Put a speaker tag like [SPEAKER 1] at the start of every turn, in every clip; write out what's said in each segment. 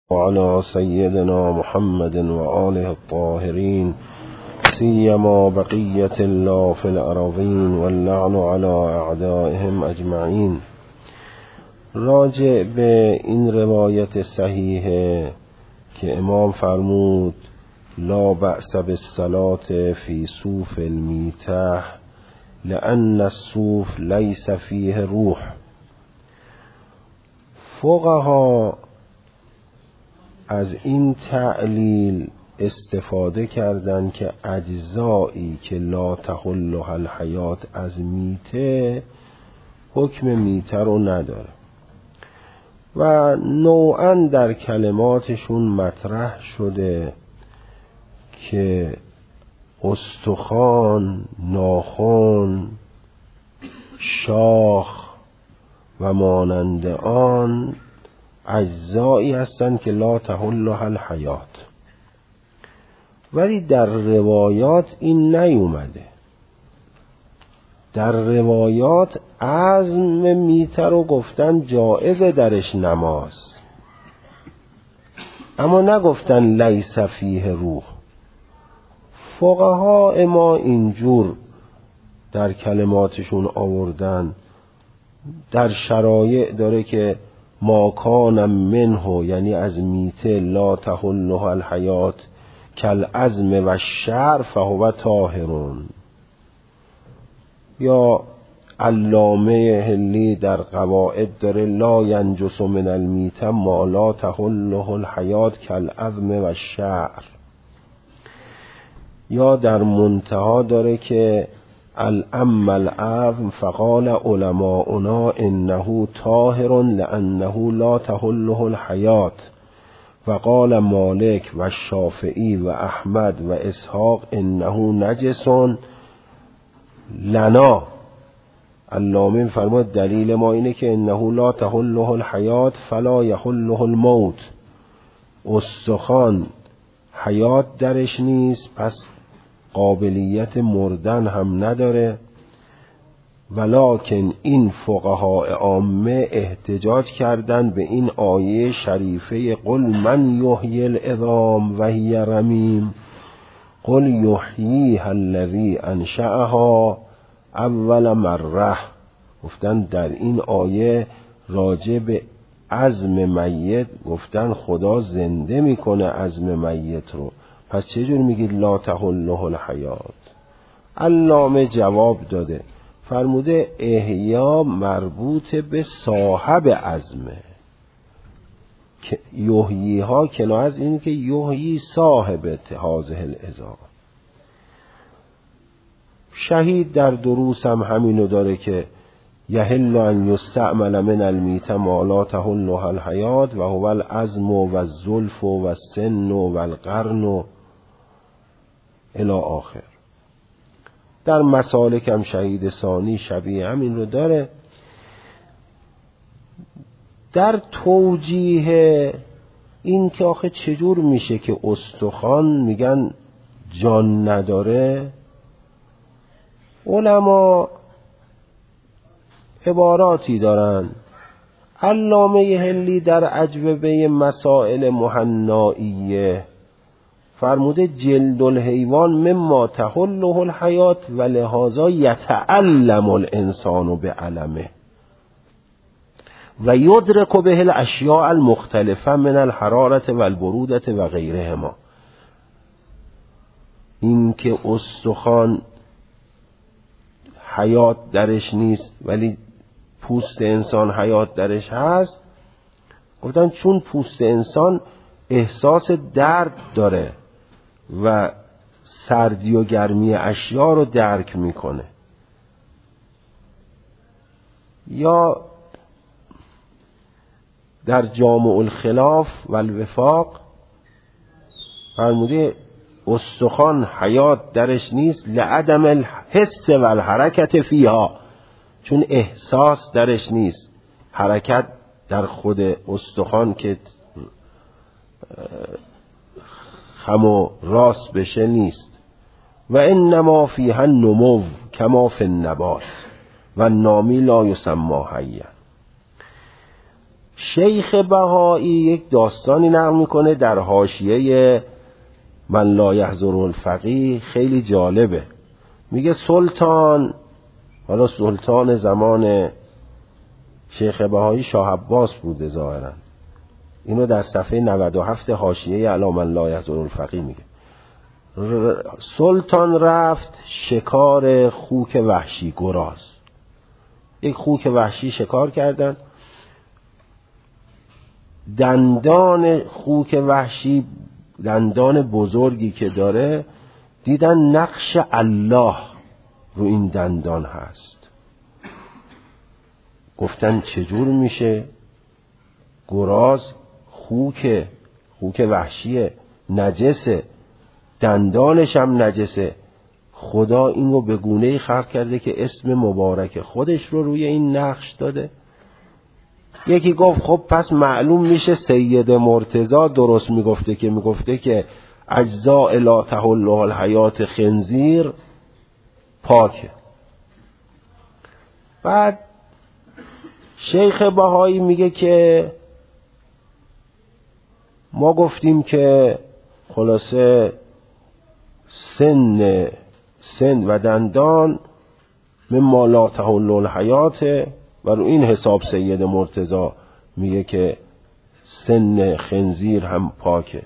[SPEAKER 1] وعلى سيدنا محمد وآله الطاهرين سيما بقية الله في الأراضين واللعن على أعدائهم أجمعين. راجع به این روایت صحیحه که امام فرمود لا بأس بالصلاة في صوف المیتة لأن الصوف ليس فيه روح. فقها از این تعلیل استفاده کردند که اجزایی که لا تحلها الحیات از میته حکم میته رو نداره و نوعا در کلماتشون مطرح شده که استخوان، ناخن، شاخ و مانند آن اجزایی هستند که لا تحلها الحیات، ولی در روایات این نیومده. در روایات عزم میته رو گفتن جایز درش نماز، اما نگفتن لیس فیه روح. فقها ما اینجور در کلماتشون آوردن. در شرایع داره که ما کان منه، یعنی از میته، لا تحلها الحیات کالعظم و الشعر فهو طاهرون. یا علامه هلی در قواعد داره لا ینجس من المیته ما لا تحله الحیات کالعظم و الشعر. یا در منتها داره که الام العظم فقال علماؤنا انه طاهر لانه لا تحله الحیات وقال مالک و شافعی و احمد و اسحاق انه نجس لنا. علامه فرمود دلیل ما اینه که انه لا تحله الحیات فلا یحله الموت. استخوان حیات درش نیست، پس قابلیت مردن هم نداره. ولکن این فقهای عامه احتجاج کردن به این آیه شریفه قل من یحیی العظام و هی رمیم قل یحییها الذی انشأها اول مره. گفتن در این آیه راجع به عظم میت گفتن خدا زنده میکنه عظم میت رو، پس چجور میگید لا تحله الحیات؟ علامه جواب داده، فرموده احیا مربوط به صاحب عظمه، که یحیی ها کنایه از این که یحیی صاحب هذه العظام. شهید در دروس هم همینو داره که یحل ان یستعمل من المیته ما لا تحلها الحیات و هو العظم و الزلف و السن و القرن الی آخر. در مسالک هم شهید ثانی شبیه همین رو داره. در توجیه این که آخه چجور میشه که استخوان میگن جان نداره، علما عباراتی دارن. علامه هلی در اجوبه مسائل مهنائیه فرموده جلد الحیوان مما تحله الحیات و لهذا یتعلم الانسان بعلمه و یدرک به الاشیاء المختلفه من الحرارة و البرودة و غیرهما. این که استخوان حیات درش نیست ولی پوست انسان حیات درش هست، گفتن چون پوست انسان احساس درد داره و سردی و گرمی اشیا رو درک میکنه. یا در جامع الخلاف و الوفاق فرموده استخوان حیات درش نیست لعدم الحس و الحرکت فیها، چون احساس درش نیست، حرکت در خود استخوان که خم و راست بشه نیست. و انما فیها النمو کما فی النبات و النامی لا یسمى حیا. شیخ بهایی یک داستانی نقل میکنه در حاشیه من لا یحضر الفقیه، خیلی جالبه. میگه سلطان، حالا سلطان زمان شیخ بهایی شاه عباس بوده ظاهرا، اینو در صفحه 97 حاشیه علی من لا یحضر الفقیه میگه. سلطان رفت شکار خوک وحشی، گراز. یک خوک وحشی شکار کردن. دندان خوک وحشی، دندان بزرگی که داره، دیدن نقش الله رو این دندان هست. گفتن چجور میشه؟ گراز خوک وحشیه، نجسه، دندانش هم نجسه. خدا این رو به گونه‌ای خلق کرده که اسم مبارک خودش رو روی این نقش داده. یکی گفت خب پس معلوم میشه سید مرتضی درست میگفته که اجزاء لا تحل الحیات خنزیر پاکه. بعد شیخ بهایی میگه که ما گفتیم که خلاصه سن و دندان مما لا تحل الحیات، و رو این حساب سید مرتضی میگه که سن خنزیر هم پاکه.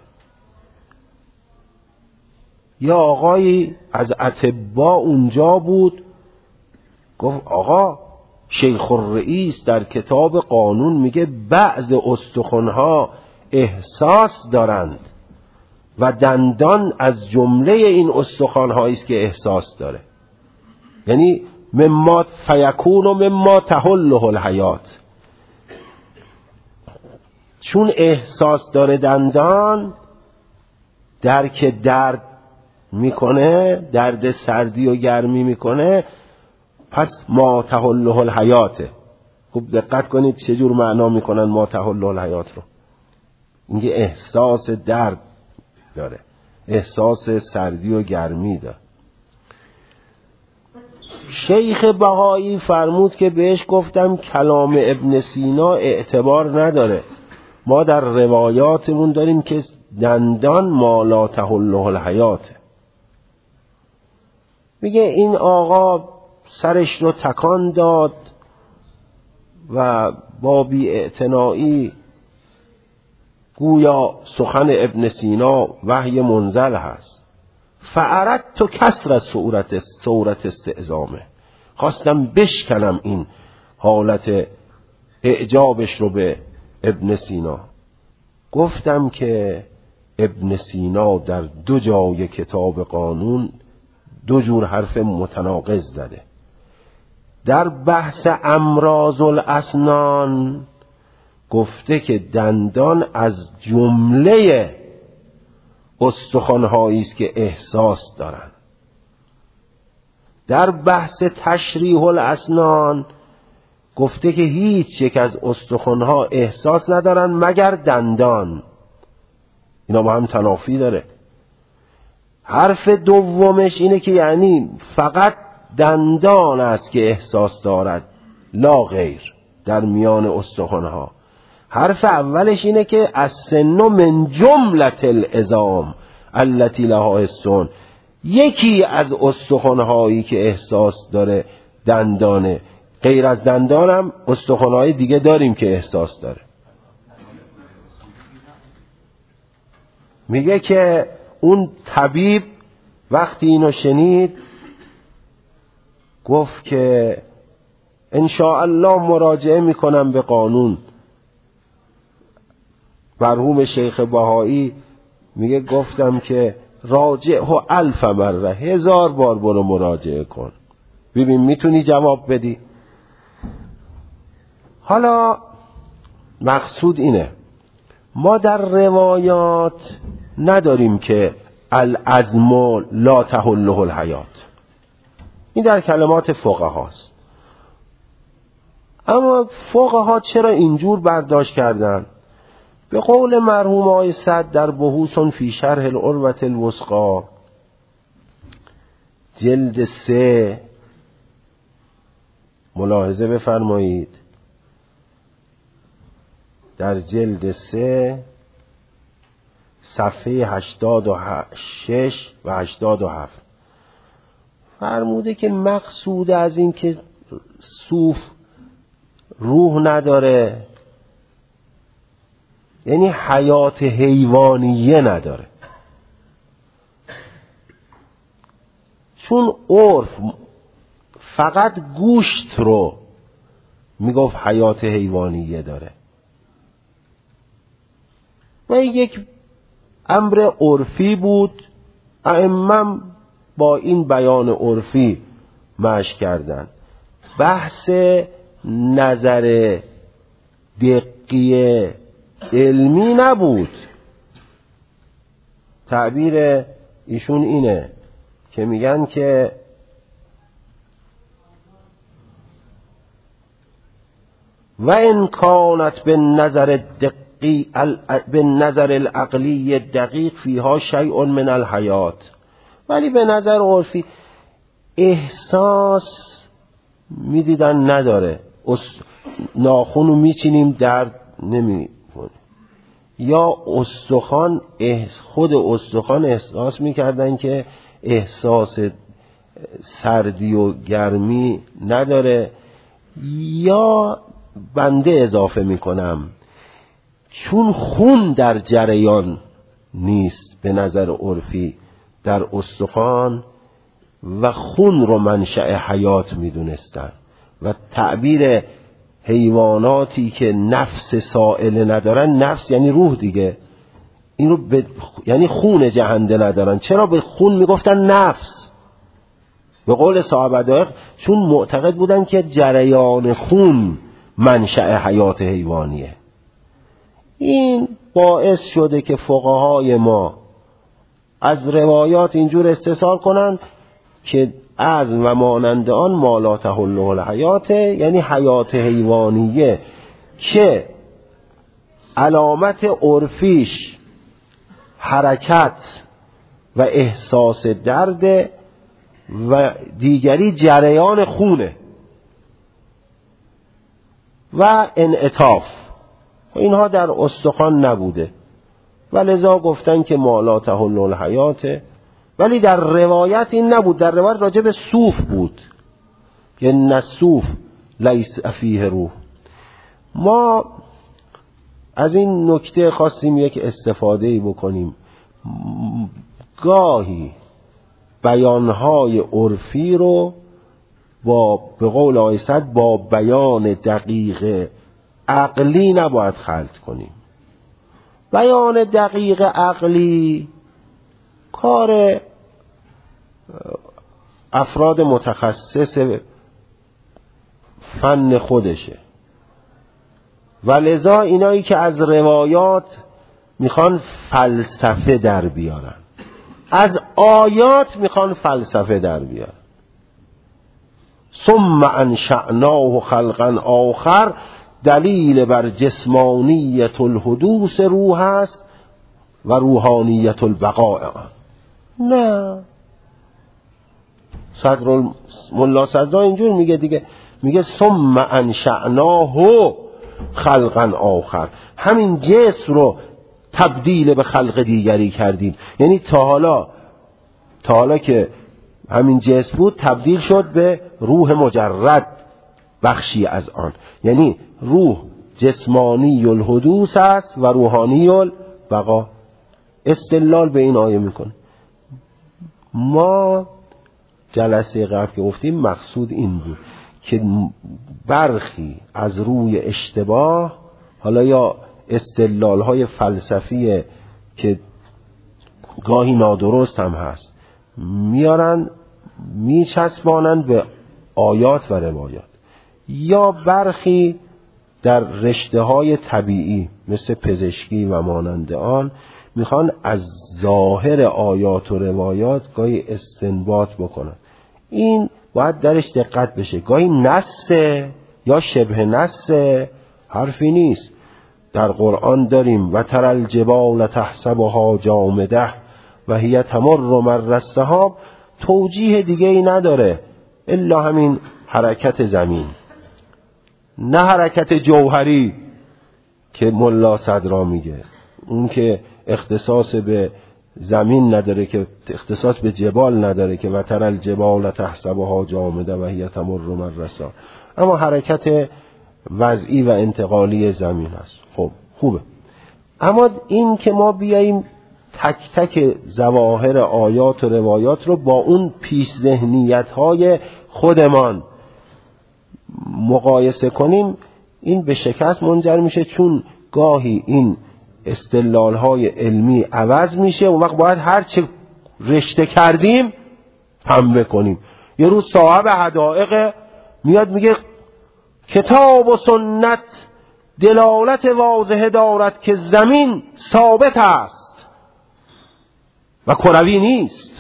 [SPEAKER 1] یا آقایی از اطباء اونجا بود، گفت آقا شیخ الرئیس در کتاب قانون میگه بعض استخوانها احساس دارند و دندان از جمله این استخوان‌هایی است که احساس داره. یعنی مما فیکون و مما تحله الحیات. چون احساس داره دندان، درک درد میکنه، درد سردی و گرمی میکنه، پس ما تحله الحیاته. خوب دقت کنید چجور معنا میکنن ما تحله الحیات رو. اینکه احساس درد داره، احساس سردی و گرمی داره. شیخ بهایی فرمود که بهش گفتم کلام ابن سینا اعتبار نداره، ما در روایاتمون داریم که دندان ما لا تحله الحیات. میگه این آقا سرش رو تکان داد و با بی‌اعتنایی گویا سخن ابن سینا وحی منزل هست. فاردت کسر صورت استعظامه، خواستم بشکنم این حالت اعجابش رو به ابن سینا. گفتم که ابن سینا در 2 جای کتاب قانون 2 جور حرف متناقض زده. در بحث امراض الاسنان گفته که دندان از جمله استخوان‌هایی است که احساس دارن. در بحث تشریح الاسنان گفته که هیچ یک از استخوان‌ها احساس ندارن مگر دندان. اینا با هم تنافی داره. حرف دومش اینه که یعنی فقط دندان است که احساس دارد لا غیر در میان استخوان‌ها. حرف اولش اینه که السن من جملة العظام التي لها حسون، یکی از استخوان‌هایی که احساس داره دندانه، غیر از دندانم استخوان‌های دیگه داریم که احساس داره. میگه که اون طبیب وقتی اینو شنید گفت که انشاءالله مراجعه میکنم به قانون. مرحوم شیخ بهایی میگه گفتم که راجعه 1000 مره، 1000 بار برو مراجعه کن ببین میتونی جواب بدی. حالا مقصود اینه ما در روایات نداریم که العظم لا تحله الحیات، این در کلمات فقهاست. اما فقها چرا اینجور برداشت کردن؟ به قول مرحوم آقای سعد در بحوث فی شرح العروة الوثقی جلد 3 ملاحظه بفرمایید، در جلد 3 صفحه 86 و 87 فرموده که مقصود از این که صوف روح نداره یعنی حیات حیوانیه نداره، چون عرف فقط گوشت رو میگفت حیات حیوانیه داره و یک امر عرفی بود، ائمه با این بیان عرفی مشی کردن. بحث نظر دقیق علمی نبود. تعبیر ایشون اینه که میگن که و ان کانت به نظر العقلی دقیق فیها شیء من الحیات، ولی به نظر عرفی احساس میدیدن نداره. ناخونو میچینیم درد نمیکنه، یا استخوان خود استخوان احساس میکردن که احساس سردی و گرمی نداره، یا بنده اضافه میکنم چون خون در جریان نیست به نظر عرفی در استخوان و خون رو منشأ حیات میدونستن و تعبیر حیواناتی که نفس سائل ندارن، نفس یعنی روح دیگه، این رو یعنی خون جهنده ندارن. چرا به خون میگفتن نفس؟ به قول صاحب دقیق چون معتقد بودن که جریان خون منشأ حیات حیوانیه. این باعث شده که فقهای ما از روایات اینجور استثار کنن که از و مانند آن ما لا تحله الحیات، یعنی حیات حیوانیه که علامت عرفیش حرکت و احساس درد و دیگری جریان خونه و انعطاف، اینها در استخوان نبوده و لذا گفتن که ما لا تحل الحیات. ولی در روایت این نبود، در روایت راجع به صوف بود که الصوف لیس فیه روح. ما از این نکته خواستیم یک استفاده‌ای بکنیم. گاهی بیانهای عرفی رو به قول آقای سعد با بیان دقیق عقلی نباید خلط کنیم. بیان دقیق عقلی کار افراد متخصص فن خودشه و لذا اینایی که از روایات میخوان فلسفه در بیارن، از آیات میخوان فلسفه در بیارن. ثم انشأناه خلقا آخر دلیل بر جسمانیت الحدوث روح است و روحانیت البقاء. نه، ملا صدرا اینجور میگه دیگه، میگه ثم انشأناه خلقا آخر، همین جسم رو تبدیل به خلق دیگری کردیم. یعنی تا حالا که همین جسم بود تبدیل شد به روح مجرد بخشی از آن، یعنی روح جسمانی الحدوث است و روحانی البقا. استدلال به این آیه میکنه. ما جلسه قبل که گفتیم مقصود این بود که برخی از روی اشتباه، حالا یا استدلال های فلسفی که گاهی نادرست هم هست، میارن میچسبانن به آیات و روایات، یا برخی در رشته های طبیعی مثل پزشکی و مانند آن میخوان از ظاهر آیات و روایات گاهی استنباط بکنن. این باید درش دقت بشه. گاهی نصه یا شبه نصه، حرفی نیست. در قرآن داریم و تر الجبال تحسبها جامده و هی تمر مر السحاب، توجیه دیگه ای نداره الا همین حرکت زمین، نه حرکت جوهری که ملا صدرا میگه، اون که اختصاص به زمین نداره، که اختصاص به جبال نداره، که وتر الجبال تحسبها جامده و هی تمر مرسا، اما حرکت وضعی و انتقالی زمین هست. خب خوبه. اما این که ما بیاییم تک تک ظواهر آیات و روایات رو با اون پیش ذهنیت‌های خودمان مقایسه کنیم، این به شکست منجر میشه، چون گاهی این استدلال‌های علمی عوض میشه، اون وقت باید هر چه رشته کردیم پنبه کنیم. یه روز صاحب حدائق میاد میگه کتاب و سنت دلالت واضحه دارد که زمین ثابت است و کروی نیست.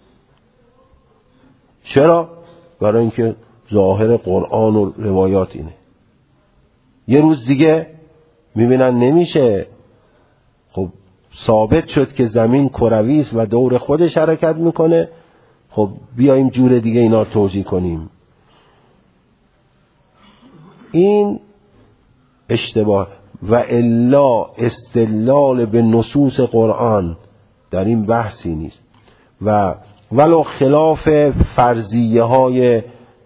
[SPEAKER 1] چرا؟ برای اینکه ظاهر قرآن و روایات اینه. یه روز دیگه میبینن نمیشه، خب ثابت شد که زمین کروی است و دور خودش حرکت میکنه، خب بیایم جور دیگه اینا رو توجیه کنیم. این اشتباه. و الا استدلال به نصوص قرآن در این بحثی نیست، و ولو خلاف فرضیه های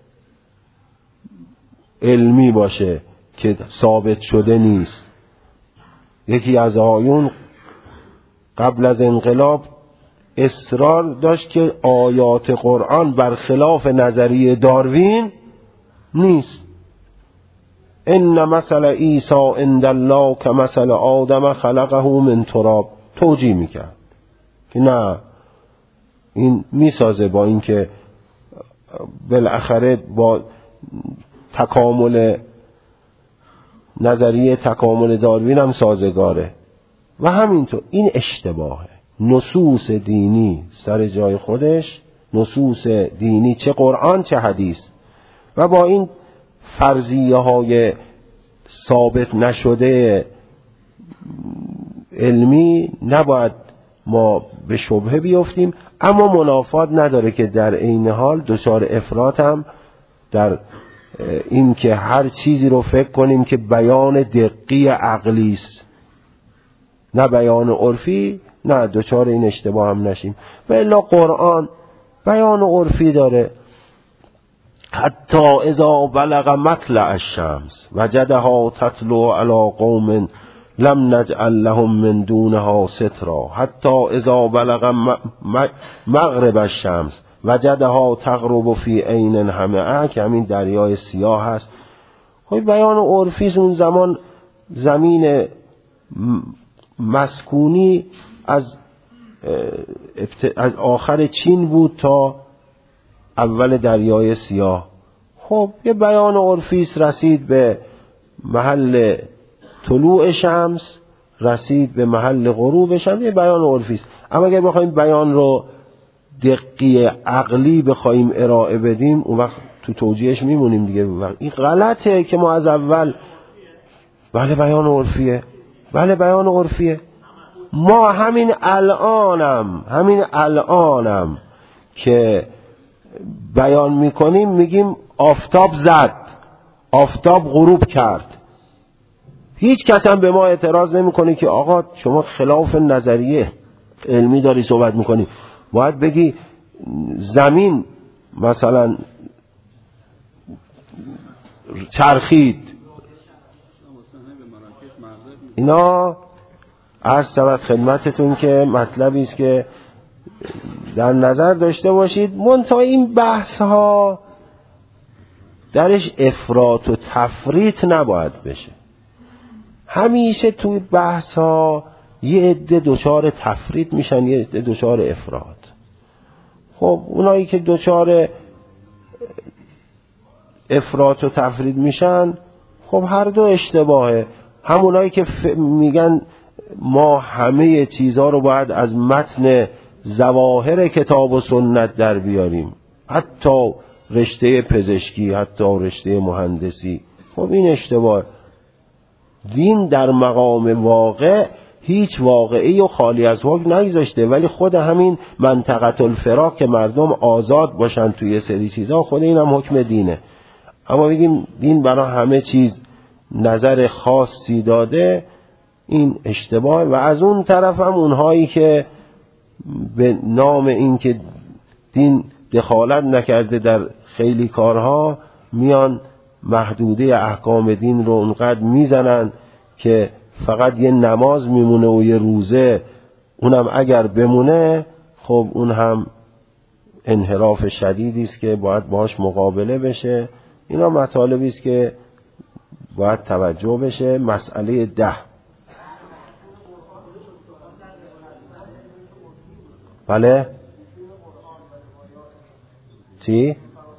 [SPEAKER 1] علمی باشه که ثابت شده نیست. یکی از آیون قبل از انقلاب اصرار داشت که آیات قرآن برخلاف نظریه داروین نیست. ان مثل عیسی عند الله کمثل آدم خلقه من تراب، توجیه میکرد که نه، این میسازه با اینکه بالاخره با تکامل نظریه تکامل داروین هم سازگاره. و همینطور این اشتباهه. نصوص دینی سر جای خودش، نصوص دینی چه قرآن چه حدیث، و با این فرضیه های ثابت نشده علمی نباید ما به شبهه بیفتیم. اما منافات نداره که در عین حال دچار افراط هم در این که هر چیزی رو فکر کنیم که بیان دقیق عقلی است نه بیان عرفی، نه دچار این اشتباه هم نشیم. و الا قرآن بیان عرفی داره. حتی اذا بلغ مطلع الشمس وجدها تطلع على قوم لم نجعل لهم من دونها سترا حتی اذا بلغ مغرب الشمس وجدها تغرب فی عین حمئه، که همین دریای سیاه هست. خب بیان عرفی اون زمان زمین مسکونی از آخر چین بود تا اول دریای سیاه. خب یه بیان عرفی رسید به محل طلوع شمس، رسید به محل غروب شمس، یه بیان عرفی است. اما اگر بخوایم بیان رو دقیق عقلی بخوایم ارائه بدیم، اون وقت تو توجیهش میمونیم دیگه. این غلطه که ما از اول بله بیان عرفیه، بله بیان عرفیه. ما همین الانم که بیان میکنیم میگیم آفتاب زد، آفتاب غروب کرد. هیچ کس هم به ما اعتراض نمیکنه که آقا شما خلاف نظریه علمی داری صحبت میکنی. باید بگی زمین مثلا چرخید. اینا عرض شود خدمتتون که مطلبی است که در نظر داشته باشید. منتها این بحث ها درش افراط و تفریط نباید بشه. همیشه توی بحث ها یه عده دچار تفریط میشن، یه عده دچار افراط. خب اونایی که دچار افراط و تفریط میشن، خب هر دو اشتباهه. همونایی که میگن ما همه چیزها رو باید از متن ظواهر کتاب و سنت در بیاریم، حتی رشته پزشکی، حتی رشته مهندسی، خب این اشتباه. دین در مقام واقع هیچ واقعی و خالی از حکم نگذاشته، ولی خود همین منطقه الفراق که مردم آزاد باشن توی سری چیزها، خود این هم حکم دینه. اما بگیم دین برای همه چیز نظر خاصی داده، این اشتباه. و از اون طرف هم اونهایی که به نام این که دین دخالت نکرده در خیلی کارها میان محدوده احکام دین رو اونقدر میزنن که فقط یه نماز میمونه و یه روزه، اونم اگر بمونه خب اون هم انحراف شدیدی است که باید باهاش مقابله بشه. اینا مطالبی است که باید توجه بشه. مسئله 10. بله چی؟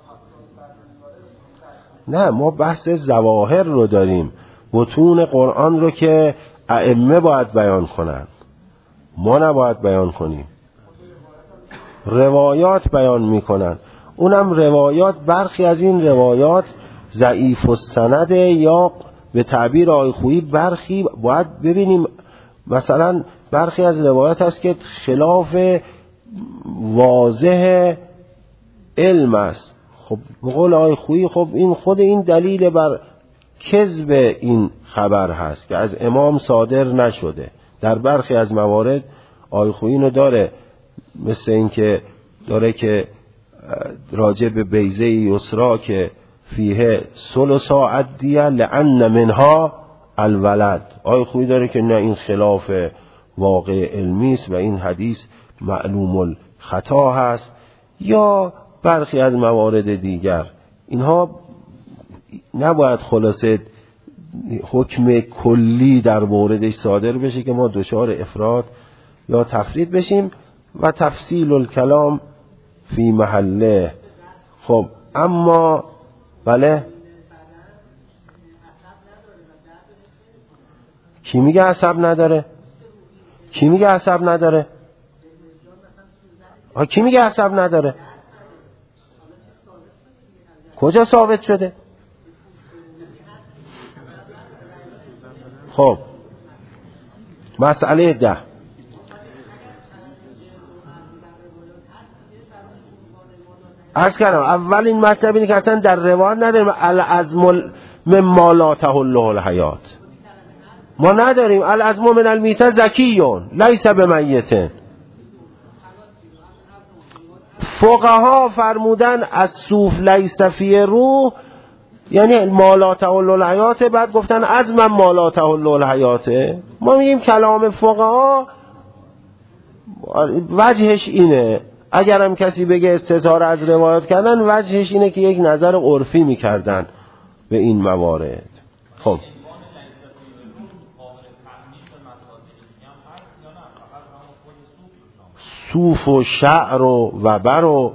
[SPEAKER 1] نه، ما بحث ظواهر رو داریم، متون قرآن رو که ائمه باید بیان کنن، ما نباید بیان کنیم. روایات بیان میکنن، اونم روایات، برخی از این روایات ضعیف السنده یا به تعبیر آقای خویی برخی باید ببینیم. مثلا برخی از روایات هست که خلاف واضح علم است. خب به قول آقای خویی خب این خود این دلیل بر کذب این خبر هست که از امام صادر نشده. در برخی از موارد آقای خویی اینو داره، مثل این که داره که راجع به بیضه یسرا که فیه ثلثا عدیه لأن منها الولد، آقای خویی داره که نه این خلاف واقع علمی است و این حدیث معلوم الخطا هست. یا برخی از موارد دیگر اینها نباید خلاصه حکم کلی در موردش صادر بشه که ما دچار افراط یا تفرید بشیم. و تفصیل الکلام فی محله. خب اما بله، کی میگه عصب نداره؟ کی میگه عصب نداره؟ کی میگه عصب نداره؟ کجا ثابت شده؟ خب مسئله 10. عرض کردم اول این مطلب اینه که اصلا در روایت نداریم العزم مما لا تحله الحیات، ما نداریم العزم من المیته زکیون لیس بمیت. فقها فرمودن از صوف لیس فی روح یعنی ما لا تحله الحیات، بعد گفتن عزم ما لا تحله الحیات. ما میگیم کلام فقها وجهش اینه، اگرم کسی بگه استظهار از روایات کردن، وجهش اینه که یک نظر عرفی میکردن به این موارد. خب صوف و شعر و وبر و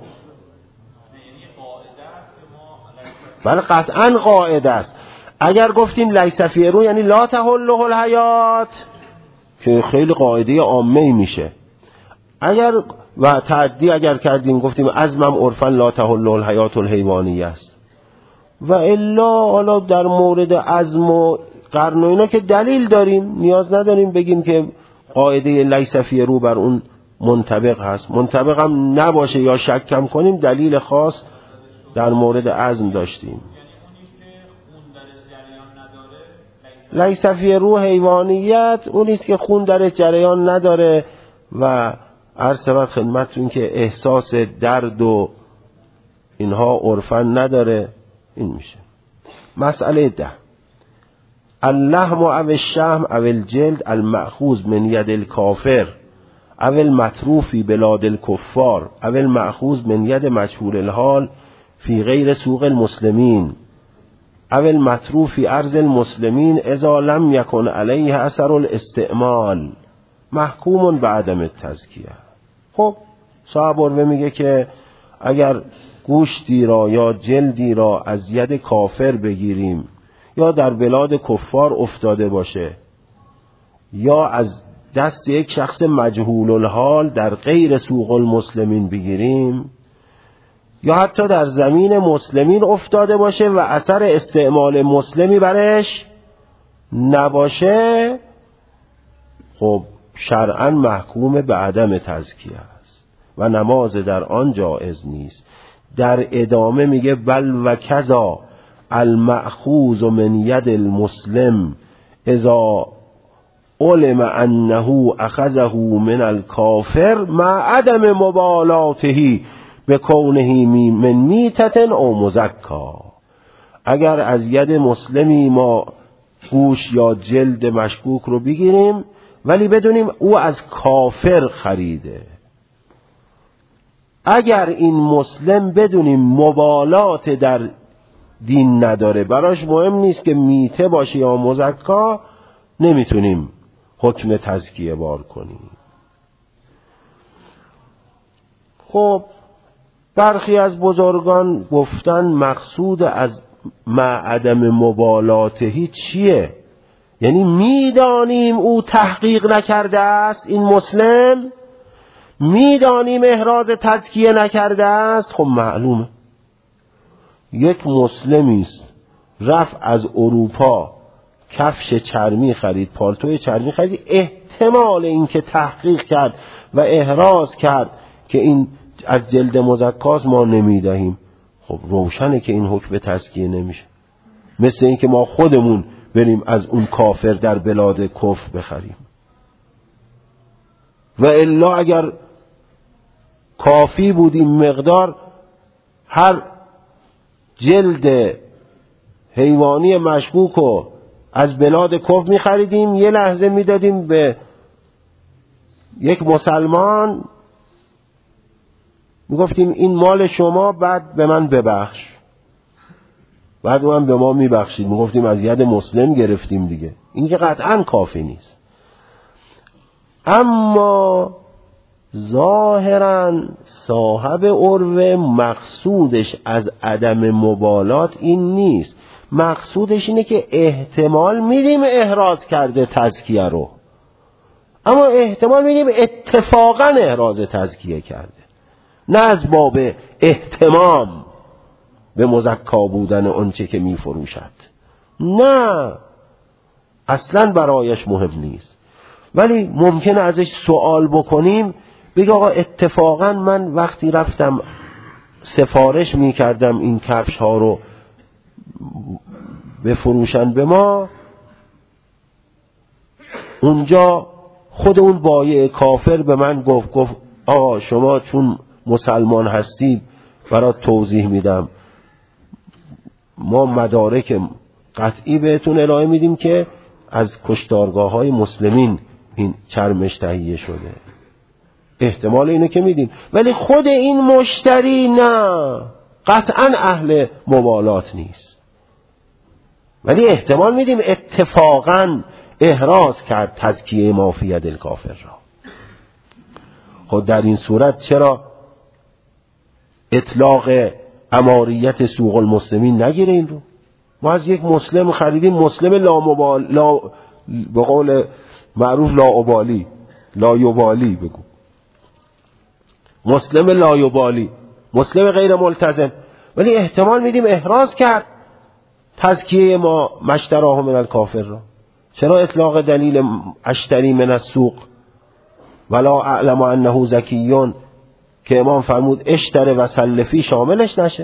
[SPEAKER 1] بله قطعا قاعده است. اگر گفتیم لیس فی روح یعنی لا تحله الحیات که خیلی قاعده عامه میشه. اگر و تعدی اگر کردیم گفتیم عزمم عرفا لا تحله الحیات الحیوانی است. و الا حالا در مورد عزم و قرن و اینا که دلیل داریم، نیاز نداریم بگیم که قاعده لیس فی روح بر اون منطبق هست. منطبق هم نباشه یا شکم کنیم، دلیل خاص در مورد عزم داشتیم. لیس فی روح حیوانیت اونیست که خون در جریان نداره و عرض شود خدمتتون که احساس درد و اینها عرفا نداره. این میشه مسئله 10. اللحم او الشحم او الجلد المأخوذ من ید الکافر او المتروف فی بلاد الکفار او المأخوذ من ید مجهول الحال فی غیر سوق المسلمین او المتروف فی ارض المسلمین اذا لم یکن علیه اثر الاستعمال محکوم به عدم التزکیه. خب صاحب عروه میگه که اگر گوشتی را یا جلدی را از ید کافر بگیریم یا در بلاد کفار افتاده باشه یا از دست یک شخص مجهول الحال در غیر سوق المسلمین بگیریم یا حتی در زمین مسلمین افتاده باشه و اثر استعمال مسلمی برش نباشه، خب شرعاً محکوم به عدم تزکیه است و نماز در آن جایز نیست. در ادامه میگه بل و کذا المأخوذ من ید المسلم اذا علم انه اخذه من الکافر مع عدم مبالاته به کونه من میتة او مزکا. اگر از ید مسلمی ما گوش یا جلد مشکوک رو بگیریم ولی بدونیم او از کافر خریده، اگر این مسلم بدونیم مبالات در دین نداره، براش مهم نیست که میته باشه یا مزکا، نمیتونیم حکم تزکیه بار کنیم. خب برخی از بزرگان گفتن مقصود از عدم مبالاتهی چیه؟ یعنی میدانیم او تحقیق نکرده است، این مسلم میدانیم احراز تزکیه نکرده است. خب معلومه یک مسلمی است رفت از اروپا کفش چرمی خرید، پالتوی چرمی خرید، احتمال این که تحقیق کرد و احراز کرد که این از جلد مزکاست ما نمیدهیم. خب روشنه که این حکم تزکیه نمیشه. مثل این که ما خودمون بریم از اون کافر در بلاد کفر بخریم. و الا اگر کافی بود این مقدار، هر جلد حیوانی مشکوک رو از بلاد کفر میخریدیم، یه لحظه میدادیم به یک مسلمان، میگفتیم این مال شما، بعد به من ببخش، بعد من به ما میبخشید، میگفتیم از ید مسلم گرفتیم دیگه. این که قطعا کافی نیست. اما ظاهرا صاحب عروه مقصودش از عدم مبالات این نیست، مقصودش اینه که احتمال میدیم احراز کرده تزکیه رو، اما احتمال میدیم اتفاقا احراز تزکیه کرده، نه از باب اهتمام به مزکا بودن اونچه که میفروشد، نه اصلا برایش مهم نیست. ولی ممکنه ازش سوال بکنیم، بگه آقا اتفاقا من وقتی رفتم سفارش میکردم این کفش ها رو بفروشن به ما، اونجا خود اون بایع کافر به من گفت آقا شما چون مسلمان هستید برات توضیح میدم، ما مدارک قطعی بهتون ارائه میدیم که از کشتارگاه های مسلمین این چرمش تهیه شده. احتمال اینه که میدیم، ولی خود این مشتری نه، قطعا اهل مبالات نیست، ولی احتمال میدیم اتفاقا احراز کرد تزکیه ما فی ید الکافر را. خود در این صورت چرا اطلاق اماریت سوق المسلمین نگیره این رو؟ ما از یک مسلم خریدیم، مسلم به قول معروف لایوبالی بگو، مسلم لایوبالی، مسلم غیر ملتزم، ولی احتمال میدیم احراز کرد تزکیه ما مشتراه من الکافر را. چرا اطلاق دلیل اشتری من السوق ولا اعلم انه زکیون که امام فرمود اشتره و سلفی شاملش نشه؟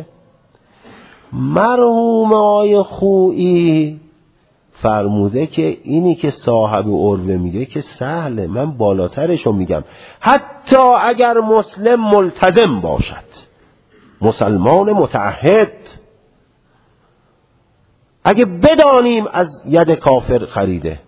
[SPEAKER 1] مرحوم آقای خویی فرموده که اینی که صاحب عروه میگه که سهله، من بالاترشو میگم، حتی اگر مسلم ملتزم باشد، مسلمان متعهد، اگه بدانیم از ید کافر خریده،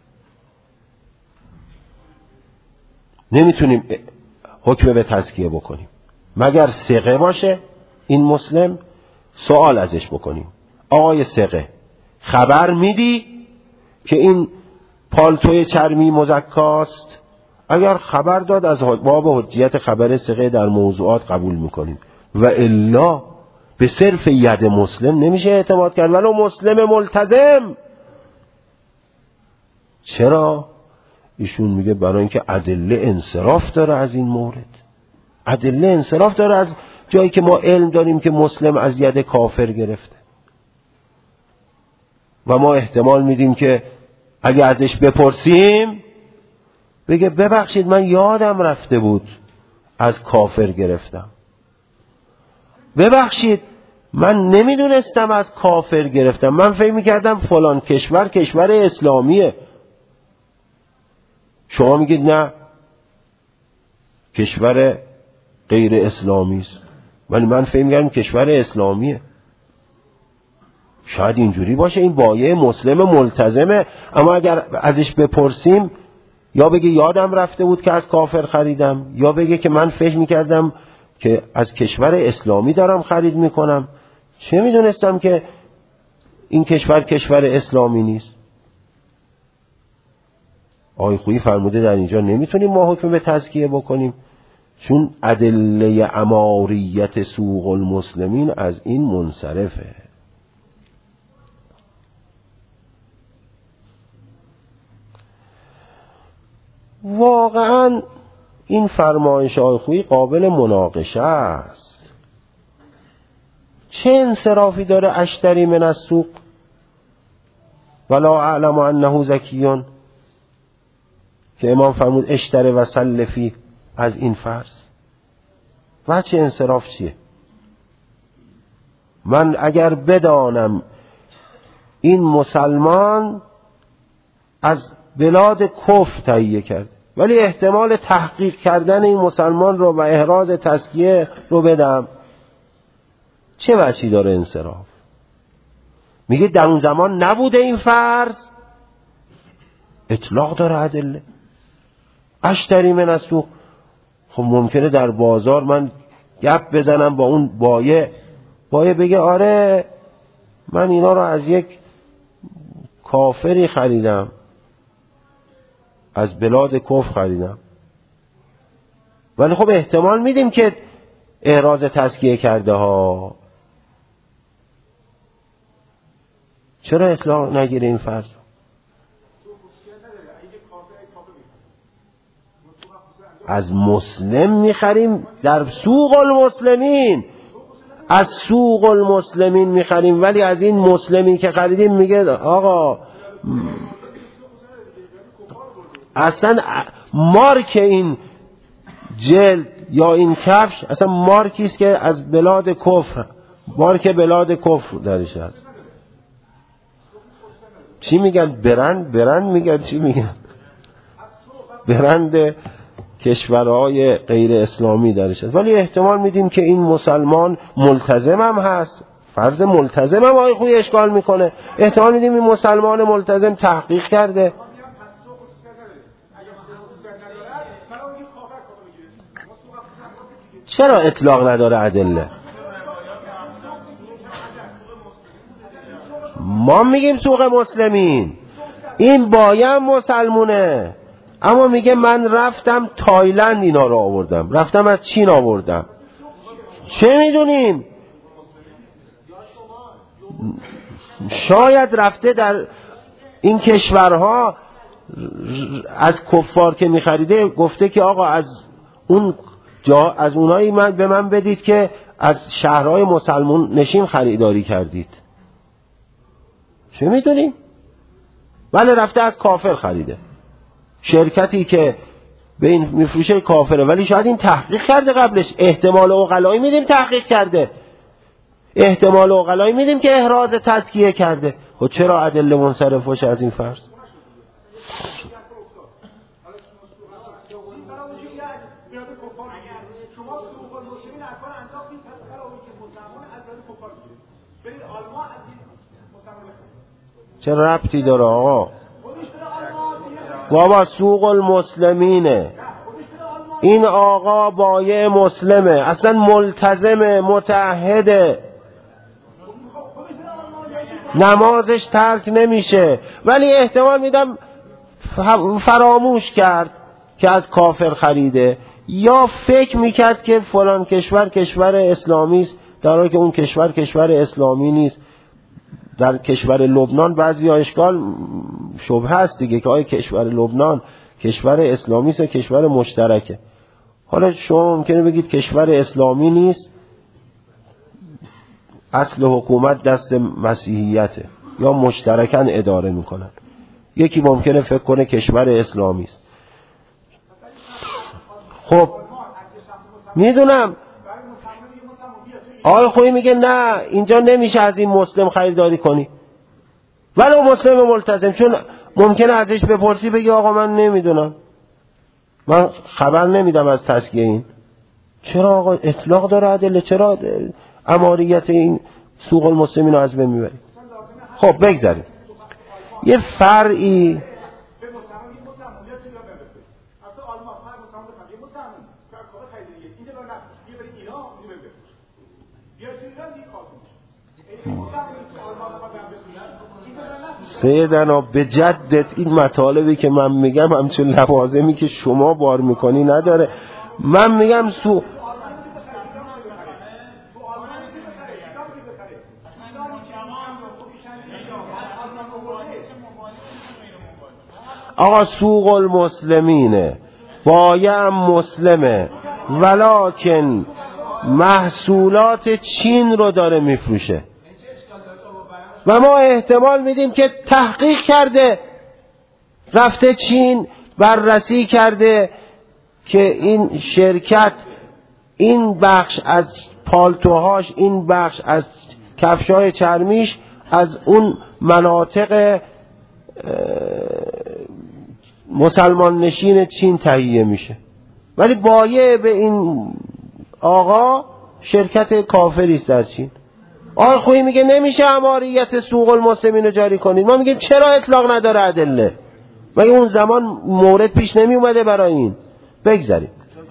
[SPEAKER 1] نمیتونیم حکم به تزکیه بکنیم مگر ثقه باشه این مسلم. سوال ازش بکنیم آقای ثقه، خبر میدی که این پالتوی چرمی مزکاست؟ اگر خبر داد از باب حجیت خبر ثقه در موضوعات قبول میکنیم، و الا به صرف ید مسلم نمیشه اعتماد کرد ولو مسلم ملتزم. چرا؟ ایشون میگه برای اینکه ادله انصراف داره از این مورد، ادله انصراف داره از جایی که ما علم داریم که مسلم از ید کافر گرفته، و ما احتمال میدیم که اگه ازش بپرسیم بگه ببخشید من یادم رفته بود از کافر گرفتم، ببخشید من نمیدونستم از کافر گرفتم، من فکر میکردم فلان کشور کشور اسلامیه. شما میگید نه کشور غیر اسلامی است، ولی من فکر می‌کنم کشور اسلامیه. شاید اینجوری باشه، این بایع مسلم ملتزمه، اما اگر ازش بپرسیم یا بگه یادم رفته بود که از کافر خریدم، یا بگه که من فکر می‌کردم که از کشور اسلامی دارم خرید میکنم، چه میدونستم که این کشور اسلامی نیست. آقای خویی فرموده در اینجا نمیتونیم ما حکم به تزکیه بکنیم، چون ادله اماریت سوق المسلمین از این منصرفه. واقعا این فرمایش آقای خویی قابل مناقشه است. چه انصرافی داره اشتری من السوق ولا اعلم انه زکیون که امام فرمود اشتره و سلفی از این فرض؟ و چه انصراف چیه؟ من اگر بدانم این مسلمان از بلاد کفر تهیه کرد، ولی احتمال تحقیق کردن این مسلمان رو و احراز تزکیه رو بدم، چه وجهی داره انصراف؟ میگه در اون زمان نبوده این فرض، اطلاق داره ادله. اشتری من السوق، خب ممکنه در بازار من گپ بزنم با اون بایع بگه آره من اینا رو از یک کافری خریدم، از بلاد کفر خریدم، ولی خب احتمال میدیم که احراز تزکیه کرده ها. چرا اطلاق نگیره این فرض؟ از مسلم میخریم در سوق المسلمین، از سوق المسلمین میخریم، ولی از این مسلمی که خریدیم میگه آقا اصلا مارک این جلد یا این کفش اصلا مارکی است که از بلاد کفر، مارک بلاد کفر درش هست. چی میگن؟ برند میگن، چی میگن؟ برند کشورهای غیر اسلامی درش هست، ولی احتمال میدیم که این مسلمان ملتزم هم هست. فرض ملتزم هم آقای خویی اشکال میکنه، احتمال میدیم این مسلمان ملتزم تحقیق کرده. چرا اطلاق نداره ادله؟ ما میگیم سوق مسلمین، این باید مسلمونه، اما میگه من رفتم تایلند اینا رو آوردم، رفتم از چین آوردم، چه میدونیم؟ شاید رفته در این کشورها از کفار که میخریده گفته که آقا از اون جا از اونایی به من بدید که از شهرهای مسلمان نشین خریداری کردید، چه میدونی؟ ولی رفته از کافر خریده، شرکتی که به این میفروشه کافره، ولی شاید این تحقیق کرده قبلش، احتمال عقلایی میدیم تحقیق کرده، احتمال عقلایی میدیم که احراز تزکیه کرده. خب چرا ادله منصرف باشه از این فرض؟ چه ربطی داره آقا؟ بابا سوق المسلمینه، این آقا بایع مسلمه، اصلا ملتزمه، متعهده، نمازش ترک نمیشه، ولی احتمال میدم فراموش کرد که از کافر خریده، یا فکر میکرد که فلان کشور اسلامی است، در حالی که اون کشور اسلامی نیست. در کشور لبنان بعضی اشکال شبهه هست دیگه که آیا کشور لبنان کشور اسلامی است یا کشور مشترکه. حالا شما ممکنه بگید کشور اسلامی نیست، اصل حکومت دست مسیحیته یا مشترکاً اداره میکنن، یکی ممکنه فکر کنه کشور اسلامی است. خب میدونم آقای خویی میگه نه اینجا نمیشه از این مسلم خریداری کنی، ولو مسلم ملتزم، چون ممکنه ازش بپرسی بگی آقا من نمیدونم، من خبر نمیدم از تزکیه این. چرا آقا اطلاق داره ادله؟ چرا اماریت این سوق المسلمین رو از بین میبرید؟ خب بگذاریم یه فرعی سیدنا به جدت این مطالبی که من میگم همچون لوازمی که شما بار میکنی نداره. من میگم آقا سوق المسلمینه، بایع مسلمه، ولکن محصولات چین رو داره میفروشه و ما احتمال میدیم که تحقیق کرده، رفته چین بررسی کرده که این شرکت این بخش از پالتوهاش، این بخش از کفشای چرمیش از اون مناطق مسلمان نشین چین تهیه میشه، ولی بایع به این آقا شرکت کافری است در چین. آقای خویی میگه نمیشه اماریت سوق المسلمین رو جاری کنید. ما میگیم چرا اطلاق نداره ادله؟ مگه اون زمان مورد پیش نمی اومده برای این؟ بگذاریم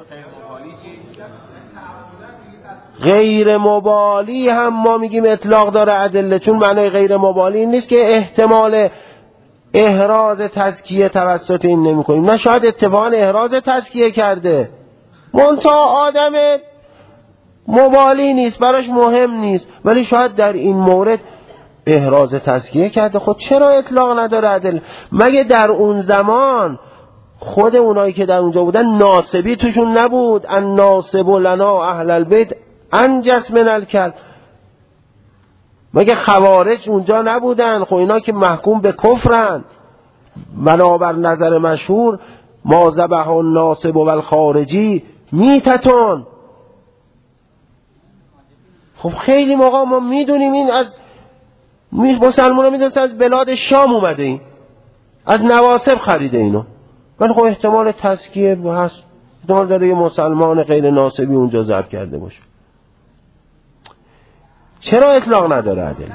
[SPEAKER 1] غیر مبالی هم ما میگیم اطلاق داره ادله، چون معنی غیر مبالی این نیست که احتمال احراز تزکیه توسط این نمی کنیم، نه شاید اتفاقا احراز تزکیه کرده، منتها آدم مبالی نیست، براش مهم نیست، ولی شاید در این مورد احراز تزکیه کرده. خود چرا اطلاق نداره ادله؟ مگه در اون زمان خود اونایی که در اونجا بودن ناصبی توشون نبود؟ ان ناصب لنا اهل البیت انجس من الکل. مگه خوارج اونجا نبودن؟ خب اینا که محکوم به کفرن، بنابر نظر مشهور ما ذبح الناصب و الخارجی میتتون. خب خیلی موقع ما میدونیم این از مسلمان ها میدونیم از بلاد شام اومده، این از نواصب خریده اینو، ولی خب احتمال تزکیه هست، احتمال داره یه مسلمان غیر ناصبی اونجا ضرب کرده باشه. چرا اطلاق نداره ادله؟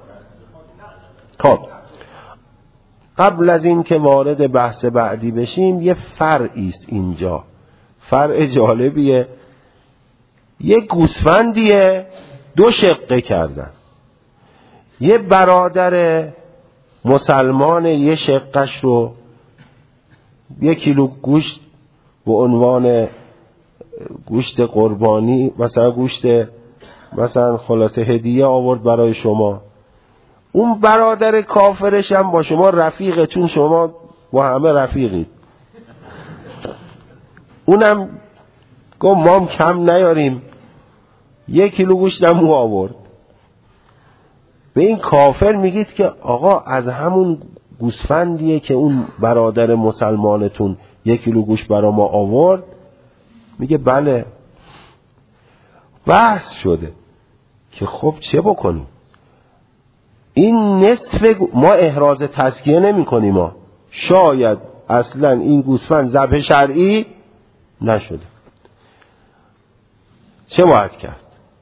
[SPEAKER 1] خب قبل از این که وارد بحث بعدی بشیم یه فرعی است اینجا، فرع جالبیه. یه گوسفندیه دو شقه کردن، یه برادر مسلمان یه شقش رو 1 کیلو گوشت به عنوان گوشت قربانی، مثلا گوشت مثلا خلاصه هدیه آورد برای شما. اون برادر کافرش هم با شما رفیقه، چون شما با همه رفیقید. اونم گفت ما هم کم نیاریم، 1 کیلو گوشتم او آورد. به این کافر میگید که آقا از همون گوسفندیه که اون برادر مسلمانتون 1 کیلو گوشت برا ما آورد؟ میگه بله. بحث شده که خب چه بکنیم؟ این نصف ما احراز تزکیه نمی کنیم، ما شاید اصلا این گوسفند ذبح شرعی نشده، چه باید کرد؟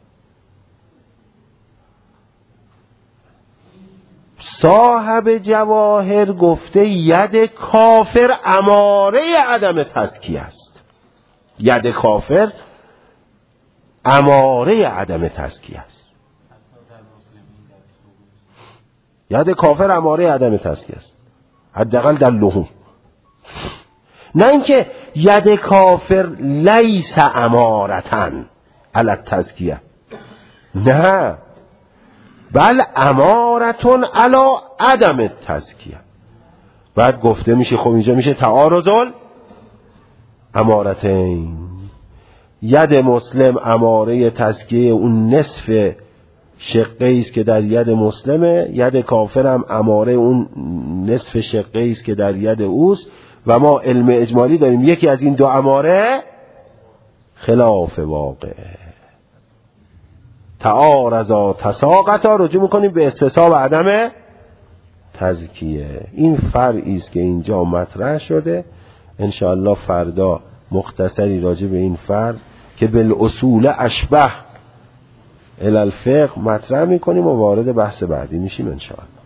[SPEAKER 1] صاحب جواهر گفته ید کافر اماره عدم تزکیه است. ید کافر اماره عدم تزکیه است. ید کافر اماره عدم تزکیه است، حداقل در لحوم. نه اینکه ید کافر لیس امارتن علی التزکیه، نه، بل امارتون علی عدم تزکیه. بعد گفته میشه خب اینجا میشه تعارض امارتین. ید مسلم اماره تزکیه اون نصف شقه است که در ید مسلمه، ید کافر هم اماره اون نصف شقه است که در ید اوست، و ما علم اجمالی داریم یکی از این دو اماره خلاف واقعه. تعارضا تساقطا، رجوع میکنیم به استصحاب عدم تزکیه. این فرعی است که اینجا مطرح شده. انشاءالله فردا مختصری راجع به این فرد که بالاصول اشبه الالفقه مطرح میکنیم و وارد بحث بعدی میشیم انشاءالله.